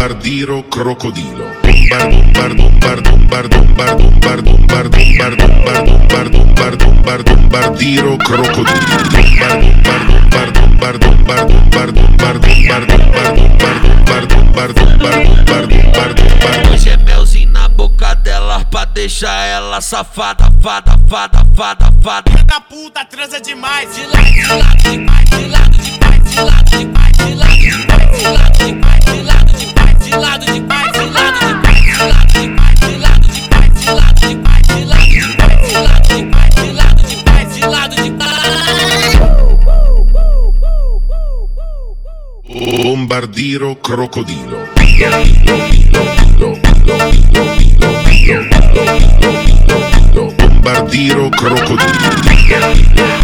Bombardiro crocodilo. Bombardiro crocodilo. Hoje é melzinho na boca dela pra deixar ela safada, fada. Filha da puta transa demais. De lado, de lado, de pai, de lado, de pai, de lado, de pai, de lado, de pai, de lado, de pai, de lado, de pai, de lado, de pai, de lado, de pai, de lado, de pai, de lado, de pai, de lado, de pai, de lado, de pai, de lado, de pai, de lado, de pai, de lado, de pai. Bombardiro crocodilo. Bombardiro crocodilo.